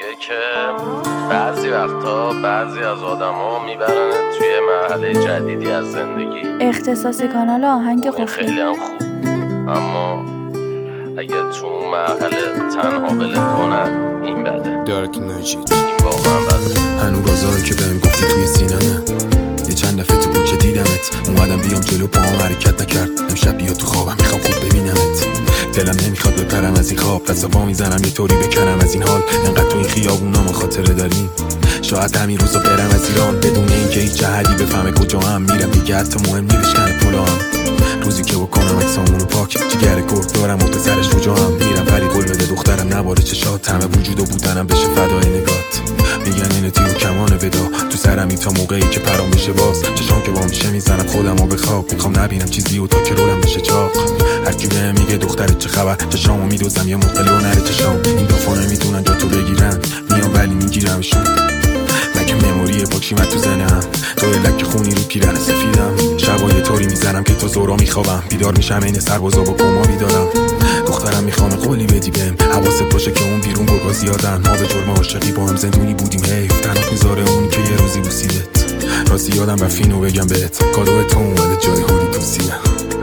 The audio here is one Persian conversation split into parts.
میگه که بعضی وقتا بعضی از آدما میبرن توی مرحله جدیدی از زندگی. اختصاصی کانال آهنگ قفلی خیلی هم خوب، اما اگه تو اون مرحله تنها بلت کنن این بده. دارک نجید این واقعا بده. هنو رازایی که بهم گفتی توی سینمه، یه چند دفعه تو کوچه دیدمت، اومدم بیام جلو پاهم حرکت نکرد. امشب بیا تو خوابم، میخوام خوب ببینمت. دلم نمیخواد بپرم از این خواب، دست پا میزنم یه طوری بکنم از این حال. انقدر تو این خیابونا ما خاطره داریم، شاید همین روزا برم از ایران بدون اینکه هیچ جهدی بفهمه کجا هم میرم. دیگه حتی مهم نی بشکنه پلام، روزی که بکنم اکسامونو پاک. جگر گرد دارم و پسرش رو هم میرم، ولی قول بده دخترم نباره چشات. همه وجود و بودنم بشه فدای نگات. میگن اینه تیو کمان ودا تو سرمی تا موقعی که پرام بشه باز. چشام که با میشه میزنم خودمو به خواب، میخوام نبینم چیزی و تا که رولم بشه چاق. هر کی بهم میگه دخترت چه خبر، چشامو میدوزم یه موقع لو نره چشام. این دفعه نمیتونن جا تو بگیرن، میام ولی میگیرمشون. مگه مموری پاکشیمت تو ذهنم، تو لک خونی رو پیرن سفیدم. شبای طوری میزنم که تو زورا میخوابم، بیدار میشم این سربازا با کما بیدارم. دخترم میخوام قولی بدی بهم، حواست باشه که اون بیرون گرگا زیادن. ما به جرم عاشقی با هم زندونی بودیم، حیف تنها میذاره اون که یه روزی بوسیدت. راستی یادم رفینو بگم بهت، کادو تو اومده جای هوری تو سینم.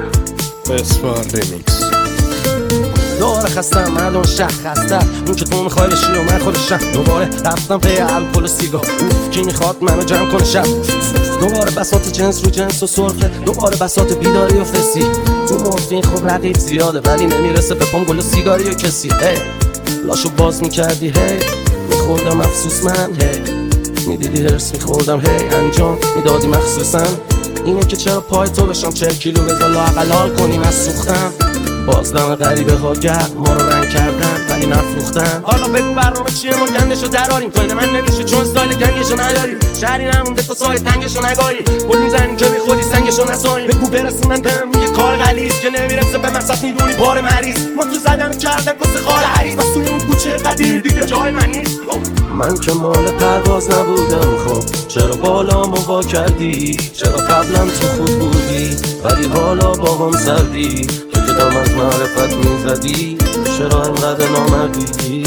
اسفار ریمیکس. دوباره خستم مردم شهر خسته، اون که تو میخوای بشی و من خودشم. دوباره رفتم پی الکل و سیگار، اوف کی میخواد منو جمع کنه شب. دوباره بساط جنس رو جنس و سرفه، دوباره بساط بیداری و فسی. تو مورفین خب رقیب زیاده ولی نمیرسه به پام گل و سیگاری و کسی. هی لاشو باز میکردی، هی میخوردم افسوس من، هی میدیدی هرس میخوردم، هی انجام میدادی مخصوصا. اینه که چرا پای تو بشم 40 کیلو بذار لااقل حال کنیم از سوختم. بازدم غریبه ها گرد ما رو رنگ کردن ولی نفروختن. حالا بگو برنامه چیه ما گندشو دراریم، توی من نمیشه چون سایل گنگشو نداریم. شهری نمونده تو سایل تنگشو نگاری، گل میزنیم که بی خودی سنگشو نساییم. بگو برسونن بهم یه کار غلیظ که نمیرسه به مصرف میدونی بار مریض. ما تو زدن کردن واسه خال حریص، بس توی اون کوچه قدیر دیگه جای من نیست. من که مال پرواز نبودم، خب چرا بالا وا کردی؟ چرا قبلم تو خوب بودی ولی حالا با هم سردی؟ تو که دم از معرفت میزدی، چرا انقدر نامردی؟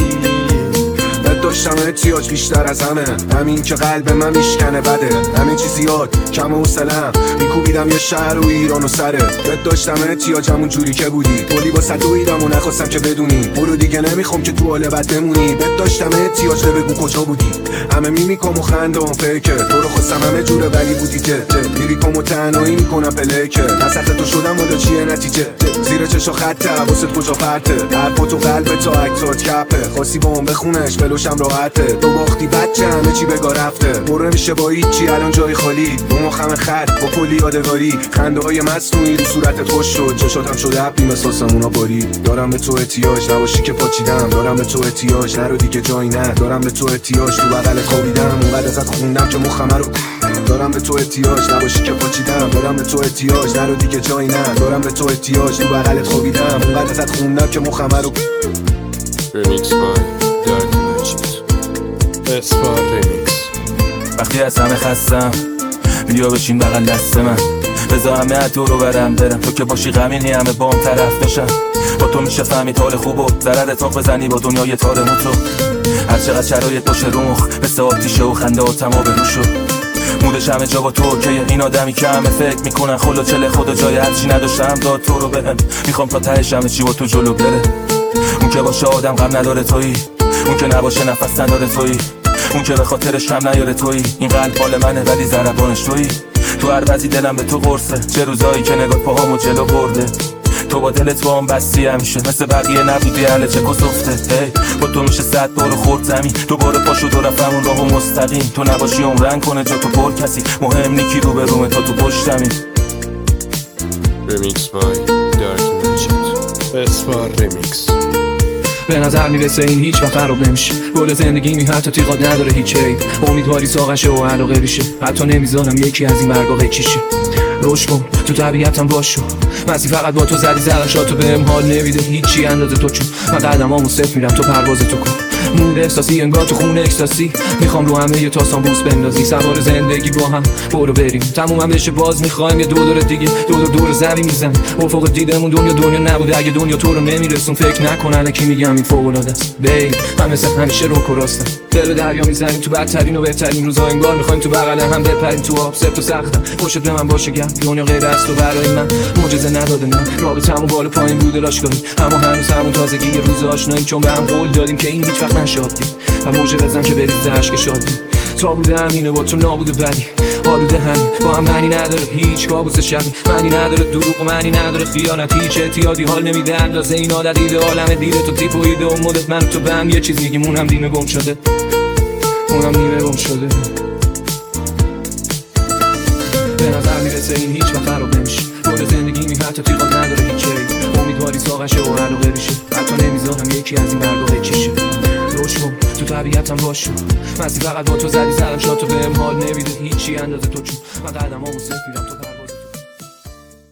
داشتم احتیاج بیشتر از همین که قلب من میشکنه بده. همین چیزی یاد کم حوصله‌ام، میکوبیدم یه شهر و ایران و سرت. داشتم احتیاج همون جوری که بودی، کلی واسه دویدم و نخواستم که بدونی. برو دیگه نمیخوام که تو حال بد بمونی. داشتم احتیاج بگو کجا بودی. همه میمیکم و خندم فکر تو رو خواستم همه جوره ولی بودی که میریکم و تنهایی میکنم پلکه. نسخت تو شدم ولی چیه نتیجه؟ زیر چشا خط حواست کجا پرته؟ حرف تو قلب تا اکتات کپه، خواستی با اون بخونش ولوشم راحته. تو باختی بچه همه چی بگا رفته، برو نمیشه با هیچی الان جای خالی. تو مخم خط با کلی یادگاری، خنده های مصنوعی رو صورتت خوش شد. چشاتم شده حبی مثل سمونا باری. دارم به تو احتیاج نباشی که پاچیدم، دارم به تو احتیاج نرو دیگه جایی نه. دارم به تو احتیاج تو بغلت خوابیدم، اونقدر ازت خوندم که مخم رو. دارم به تو احتیاج نباشی که پاچیدم، دارم به تو احتیاج نرو دیگه جایی نه. دارم به تو احتیاج تو بغلت خوابیدم، اونقدر ازت خوندم که مخم رو. ریمیکس بای دارک نجید. اسفار ریمیکس. وقتی از همه خستم بیا بشین بغل دست من، بذار همه تو رو برم برم. تو که باشی غمینی همه با هم طرف بشن. با تو میشه فهمید حال خوب و ضرر تاق بزنی با دنیای تار موتو. هر چقدر شرایط باشه رو مخ مثل آتیشه و خنده ها تما به روشو. مودش همه جا با تو اوکیه، این آدمی که همه فکر میکنن خلو چله خدا جای هرچی نداشتم داد تو رو بهم. میخوام تا تهش همه چی با تو جلو بره. اون که باشه آدم غم نداره تویی، اون که نباشه نفس نداره تویی، اون که به خاطرش کم نیاره تویی. این قلب مال منه ولی ضربانش تویی. تو هر وضعی دلم به تو قرصه، چه روزایی که نگاه پاهامو جلو برده. تو با دلت با هم بستی همیشه، مثل بقیه نبودی اهل چک و سفته. با تو میشه 100 بار خورد زمین، دوباره پاشو دو رفتمون راه و مستقیم. تو نباشی عمرن کنه جا تو پر کسی، مهم نی کی رو به رومه تا تو پشتمی. ریمیکس بای دارک نجید. اسفار ریمیکس. به نظر میرسه این هیچ وقت خراب نمیشه. گل زندگی می حتی تیغات نداره هیچ عیب. امیدواری ساقشه و علاقه بیشه، حتی نمیذارم یکی از این برگا قیچیشه. روش کن تو طبیعتم باشو، مسی فقط با تو زدی زرشاتو بهم حال نمیده هیچی اندازه تو. چون من قدمامو صفر میرم تو پرواز تو کن. مود احساسی انگار تو خونه اکستاسی، میخوام رو همه یه تاسان بوس بندازی. سوار زندگی با هم برو بریم، تمومم بشه باز میخوایم یه دور دیگه. دور زمین میزنیم افق دیدمون. دنیا نبوده اگه دنیا تو رو نمیرسون. فکر نکن الکی میگم این فوق‌العاده است. بی من مثل همیشه رو کراستم. دل دریا میزنیم تو بدترین و بهترین روزا، انگار میخوایم تو بغل هم بپریم تو آب. سفت و سختم پشت به من باشه گرم، دنیا غیر از تو برای من معجزه نداده نه. رابطمون بالا پایین بوده لاشگاهی، اما هنوز همون تازگی روز آشناییم، چون به هم قول دادیم که این هیچ وقت نشادیم و موجه بزن که بریزه عشق شادی. تا بوده همینه با تو نابوده بدی آلوده همین با هم معنی نداره هیچ کابوس شبی، معنی نداره دروغ و معنی نداره خیانت، هیچ اعتیادی حال نمیده اندازه این عادت. ایده عالم دیده تو تیپ و ایده و مدت، من تو به هم یه چیز میگیم اونم نیمه گم شده، اونم نیمه گم شده. به نظر میرسه این هیچ وقت خراب نمیشه، گل زندگی می حتی تیغات نداره هیچ چی، امیدواری ساغشه و علاقه بشه، حتی نمیذارم یکی از این برگاه چیشه. روش کن تو طبیعتم باش، مسیح فقط با تو زدی سرم شاد، تو بهم حال نمیده هیچی اندازه تو، چون من قدمامو صرف میرم تو